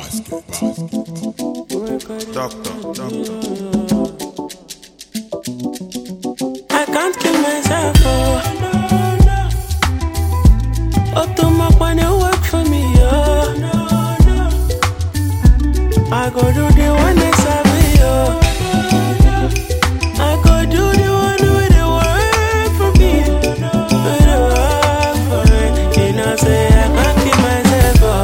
Doctor. I can't kill myself, oh. To my when you work for me, oh. I go do the one that's happy, oh. I go do the one with the work for me, with the work for me. You know, say I can't kill myself, oh.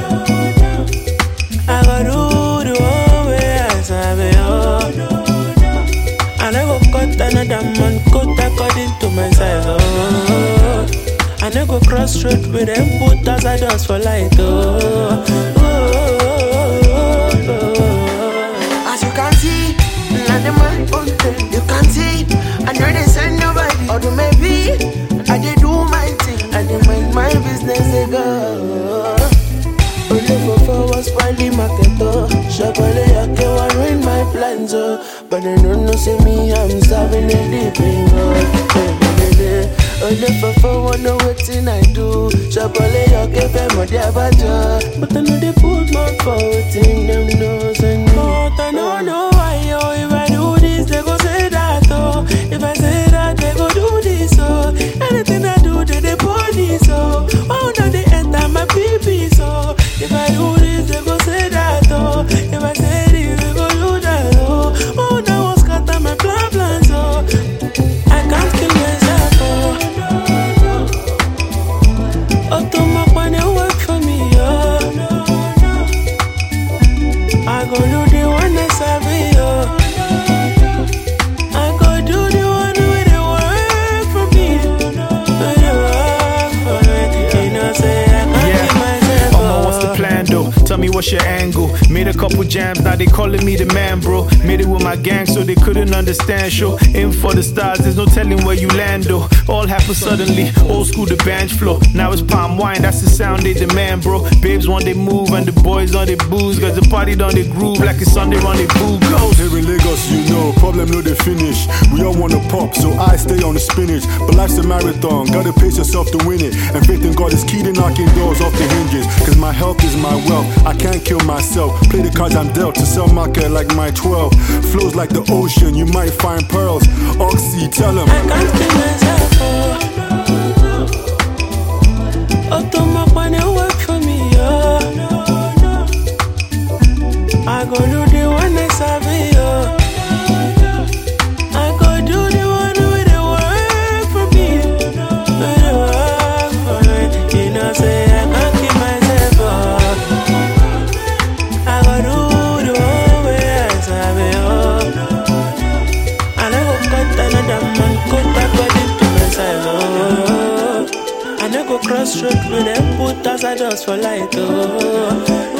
I go do the one where I sabi, oh. And I go cut another man, cut according to my size, oh. I never go cross road with them put as I does for light, oh. As you can see, not the man on them. You can see, I know they send nobody. Or do maybe, I did do my thing. I did mind my business, they go. Only for was finding market, oh. Shabale, I can't ruin my plans, oh. But they don't know, see me, I'm serving a deep in, oh. Only for wanna waiting I do. Shabale, you give them a diabaja. But I know they put my foot in them nose and but I don't know why, oh. If I do this, they go say that, oh. If I say that, they go do this, oh. Anything I do, they punish, oh. Oh, no, they enter my pee-pee, so if I do this, they go say that, oh. If I say this, they go do that, oh. Oh, that was scatter my plans, oh. I can't kill myself, oh. To my when you work for me, oh. I go do the one that's happy, oh. I go do the one with the work for me, with the work for me. You know, say I can't keep myself, oh. What's the plan, though? Tell me what's your angle. Made a couple jams, now they calling me the man, bro. Made it with my gang, so they couldn't understand. Show aim for the stars, there's no telling where you land, though. All happened suddenly, old school the bench flow. Now it's palm wine, that's the sound they demand, bro. Babes want they move and the boys on they booze. Cause the party done they groove like it's Sunday on they boo goes. Here in Lagos, you know, problem no they finish. We all wanna pop, so I stay on the spinach. But life's a marathon, gotta pace yourself to win it. And faith in God is key to knocking doors off the hinges. Cause my health is my wealth, I can't kill myself. Play the cards I'm dealt to sell market like my 12. Flows like the ocean, you might find pearls. Oxy, tell him I can't kill myself, oh. To my when you work for me, oh. I go do the one that's happy, oh. I go do the one with the work for me, with the work for me. You know, say I can't keep myself, oh. I go do the one where I sabi, oh. And I go cut another man, cut according to my size, oh. I go cross road with them put as I does for light, oh.